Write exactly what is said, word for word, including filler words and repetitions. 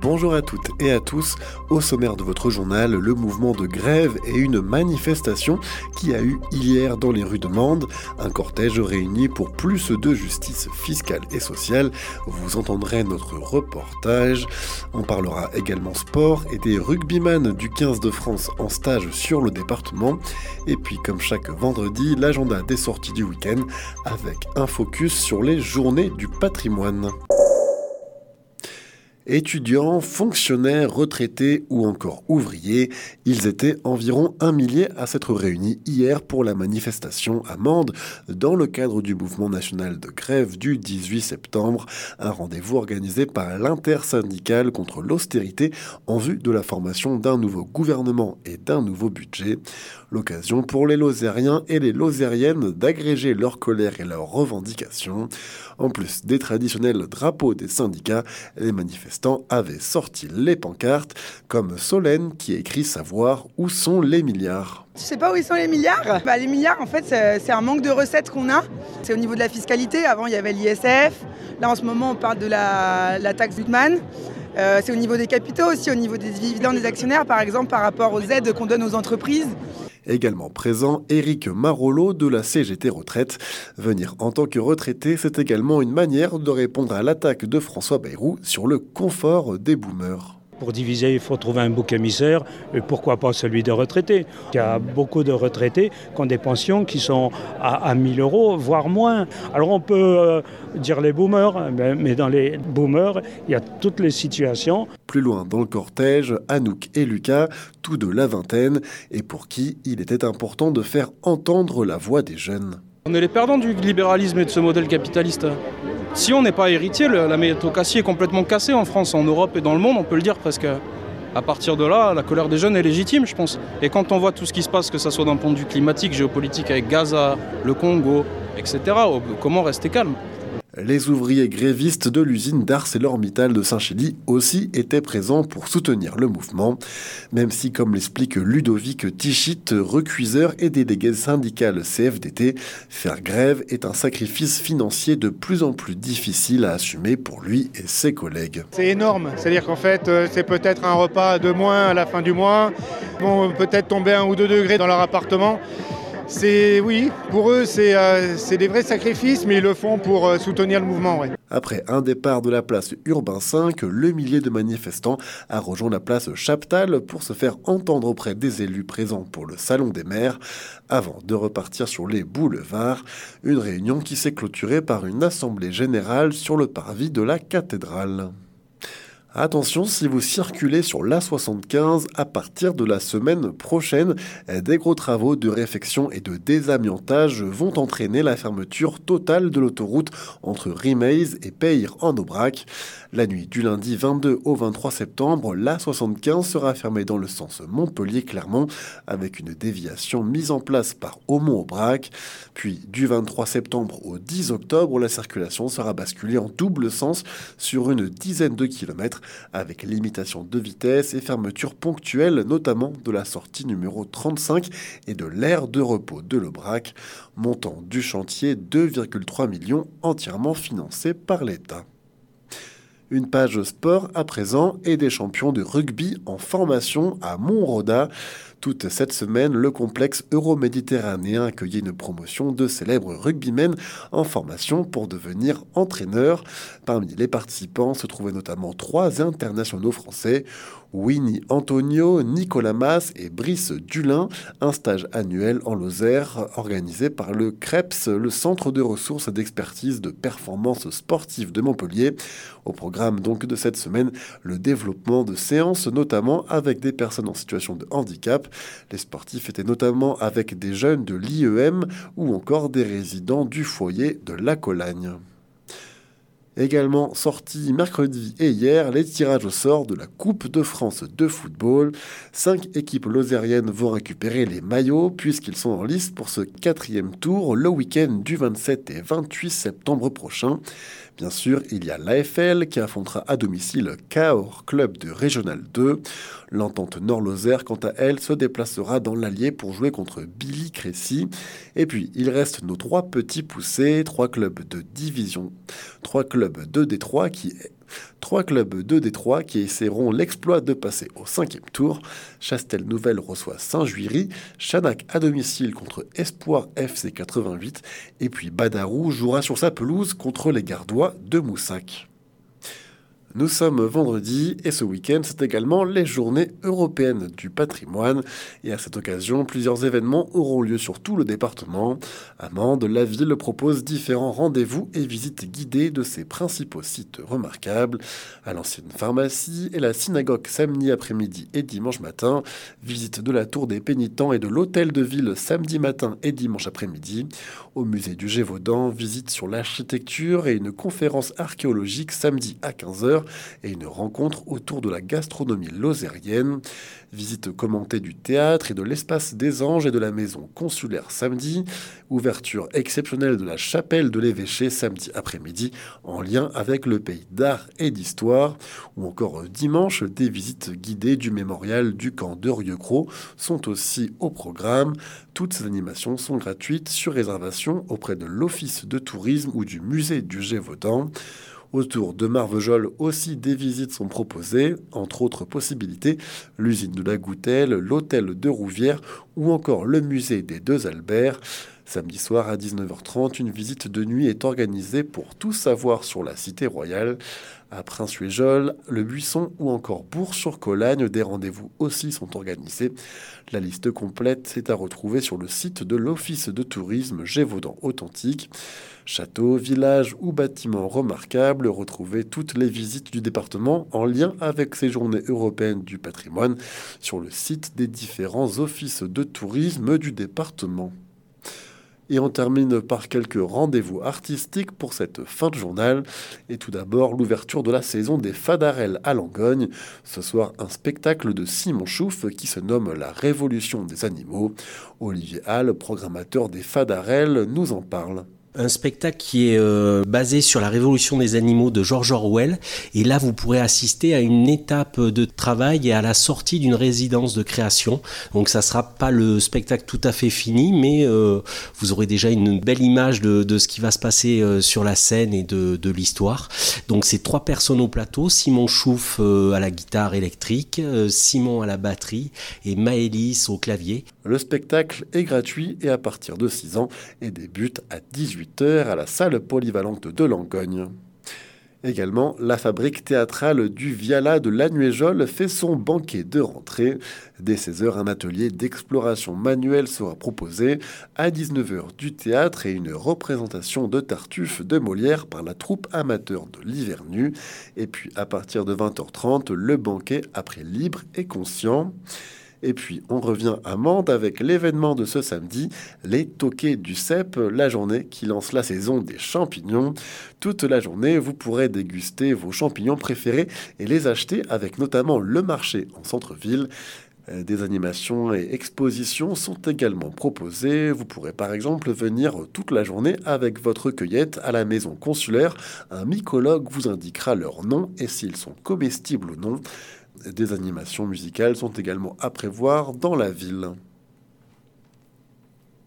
Bonjour à toutes et à tous. Au sommaire de votre journal, le mouvement de grève et une manifestation qui a eu hier dans les rues de Mende. Un cortège réuni pour plus de justice fiscale et sociale. Vous entendrez notre reportage. On parlera également sport et des rugbyman du quinze de France en stage sur le département. Et puis, comme chaque vendredi, l'agenda des sorties du week-end avec un focus sur les journées du patrimoine. Étudiants, fonctionnaires, retraités ou encore ouvriers, ils étaient environ un millier à s'être réunis hier pour la manifestation à Mende dans le cadre du mouvement national de grève du dix-huit septembre, un rendez-vous organisé par l'intersyndicale contre l'austérité en vue de la formation d'un nouveau gouvernement et d'un nouveau budget. L'occasion pour les Lozériens et les Lozériennes d'agréger leur colère et leurs revendications. En plus des traditionnels drapeaux des syndicats, les manifestants avaient sorti les pancartes, comme Solène qui écrit savoir où sont les milliards. Tu sais pas où ils sont les milliards ? Bah, les milliards, en fait, c'est, c'est un manque de recettes qu'on a. C'est au niveau de la fiscalité. Avant, il y avait l'I S F. Là, en ce moment, on parle de la, la taxe Gutmann. Euh, c'est au niveau des capitaux aussi, au niveau des dividendes des actionnaires, par exemple, par rapport aux aides qu'on donne aux entreprises. Également présent, Éric Marollo de la C G T Retraite. Venir en tant que retraité, c'est également une manière de répondre à l'attaque de François Bayrou sur le confort des boomers. Pour diviser, il faut trouver un bouc émissaire, et pourquoi pas celui de retraités. Il y a beaucoup de retraités qui ont des pensions qui sont à, à mille euros, voire moins. Alors on peut euh, dire les boomers, mais, mais dans les boomers, il y a toutes les situations. Plus loin dans le cortège, Anouk et Lucas, tous de la vingtaine, et pour qui il était important de faire entendre la voix des jeunes. On est les perdants du libéralisme et de ce modèle capitaliste. Si on n'est pas héritier, la méritocratie est complètement cassée en France, en Europe et dans le monde, on peut le dire presque. À partir de là, la colère des jeunes est légitime, je pense. Et quand on voit tout ce qui se passe, que ce soit d'un point de vue climatique, géopolitique, avec Gaza, le Congo, et cetera, comment rester calme ? Les ouvriers grévistes de l'usine d'ArcelorMittal de Saint-Chély aussi étaient présents pour soutenir le mouvement. Même si, comme l'explique Ludovic Tichit, recuiseur et délégué syndical C F D T, faire grève est un sacrifice financier de plus en plus difficile à assumer pour lui et ses collègues. C'est énorme, c'est-à-dire qu'en fait, c'est peut-être un repas de moins à la fin du mois, ils vont peut-être tomber un ou deux degrés dans leur appartement. C'est, oui, pour eux, c'est, euh, c'est des vrais sacrifices, mais ils le font pour euh, soutenir le mouvement. Ouais. Après un départ de la place Urbain cinq, le millier de manifestants a rejoint la place Chaptal pour se faire entendre auprès des élus présents pour le Salon des maires, avant de repartir sur les boulevards. Une réunion qui s'est clôturée par une assemblée générale sur le parvis de la cathédrale. Attention, si vous circulez sur l'A soixante-quinze, à partir de la semaine prochaine, des gros travaux de réfection et de désamiantage vont entraîner la fermeture totale de l'autoroute entre Rimeys et Peyre en Aubrac. La nuit du lundi vingt-deux au vingt-trois septembre, l'A soixante-quinze sera fermée dans le sens Montpellier-Clermont avec une déviation mise en place par Aumont-Aubrac. Puis du vingt-trois septembre au dix octobre, la circulation sera basculée en double sens sur une dizaine de kilomètres avec limitation de vitesse et fermeture ponctuelle, notamment de la sortie numéro trente-cinq et de l'aire de repos de l'Aubrac. Montant du chantier deux virgule trois millions entièrement financé par l'État. Une page sport à présent et des champions de rugby en formation à Montroda. Toute cette semaine, le complexe euro-méditerranéen accueillait une promotion de célèbres rugbymen en formation pour devenir entraîneurs. Parmi les participants se trouvaient notamment trois internationaux français, Winnie Antonio, Nicolas Mas et Brice Dulin, un stage annuel en Lozère organisé par le CREPS, le Centre de ressources et d'expertise de performance sportive de Montpellier. Au programme donc de cette semaine, le développement de séances, notamment avec des personnes en situation de handicap. Les sportifs étaient notamment avec des jeunes de l'I E M ou encore des résidents du foyer de la Colagne. Également sortis mercredi et hier, les tirages au sort de la Coupe de France de football. Cinq équipes lozériennes vont récupérer les maillots puisqu'ils sont en lice pour ce quatrième tour le week-end du vingt-sept et vingt-huit septembre prochain. Bien sûr, il y a l'A F L qui affrontera à domicile Cahors, club de Régional deux. L'Entente Nord-Lozère, quant à elle, se déplacera dans l'Allier pour jouer contre Billy Crécy. Et puis, il reste nos trois petits poussés, trois clubs de division, trois clubs clubs de Détroit qui Trois clubs de Détroit qui essaieront l'exploit de passer au cinquième tour. Chastel Nouvelle reçoit Saint-Juiry, Chanac à domicile contre Espoir F C quatre-vingt-huit et puis Badarou jouera sur sa pelouse contre les Gardois de Moussac. Nous sommes vendredi et ce week-end, c'est également les journées européennes du patrimoine. Et à cette occasion, plusieurs événements auront lieu sur tout le département. À Mende, la ville propose différents rendez-vous et visites guidées de ses principaux sites remarquables. À l'ancienne pharmacie et la synagogue samedi après-midi et dimanche matin. Visite de la tour des pénitents et de l'hôtel de ville samedi matin et dimanche après-midi. Au musée du Gévaudan, visite sur l'architecture et une conférence archéologique samedi à quinze heures. Et une rencontre autour de la gastronomie lozérienne. Visite commentée du théâtre et de l'espace des Anges et de la maison consulaire samedi. Ouverture exceptionnelle de la chapelle de l'évêché samedi après-midi en lien avec le pays d'art et d'histoire. Ou encore dimanche, des visites guidées du mémorial du camp de Rieucros sont aussi au programme. Toutes ces animations sont gratuites sur réservation auprès de l'Office de tourisme ou du musée du Gévaudan. Autour de Marvejols aussi, des visites sont proposées, entre autres possibilités, l'usine de la Goutelle, l'hôtel de Rouvière ou encore le musée des Deux Alberts. Samedi soir à dix-neuf heures trente, une visite de nuit est organisée pour tout savoir sur la cité royale. À Prince-Huéjol, le Buisson ou encore Bourg-sur-Colagne, des rendez-vous aussi sont organisés. La liste complète est à retrouver sur le site de l'Office de tourisme Gévaudan Authentique. Châteaux, villages ou bâtiments remarquables, retrouvez toutes les visites du département en lien avec ces journées européennes du patrimoine sur le site des différents offices de tourisme du département. Et on termine par quelques rendez-vous artistiques pour cette fin de journal. Et tout d'abord, l'ouverture de la saison des Fadarelles à Langogne. Ce soir, un spectacle de Simon Chouf qui se nomme La Révolution des animaux. Olivier Hall, programmateur des Fadarelles, nous en parle. Un spectacle qui est euh, basé sur la révolution des animaux de George Orwell. Et là, vous pourrez assister à une étape de travail et à la sortie d'une résidence de création. Donc, ça sera pas le spectacle tout à fait fini, mais euh, vous aurez déjà une belle image de, de ce qui va se passer euh, sur la scène et de, de l'histoire. Donc, c'est trois personnes au plateau. Simon Chouf euh, à la guitare électrique, euh, Simon à la batterie et Maëlys au clavier. Le spectacle est gratuit et à partir de six ans et débute à dix-huit heures à la salle polyvalente de Langogne. Également, la fabrique théâtrale du Viala de Lanuéjol fait son banquet de rentrée. Dès seize heures, un atelier d'exploration manuelle sera proposé. À dix-neuf heures, du théâtre et une représentation de Tartuffe de Molière par la troupe amateur de l'Hivernu. Et puis, à partir de vingt heures trente, le banquet après libre et conscient. Et puis, on revient à Mende avec l'événement de ce samedi, les Toquets du Cep, la journée qui lance la saison des champignons. Toute la journée, vous pourrez déguster vos champignons préférés et les acheter avec notamment le marché en centre-ville. Des animations et expositions sont également proposées. Vous pourrez par exemple venir toute la journée avec votre cueillette à la maison consulaire. Un mycologue vous indiquera leur nom et s'ils sont comestibles ou non. Des animations musicales sont également à prévoir dans la ville.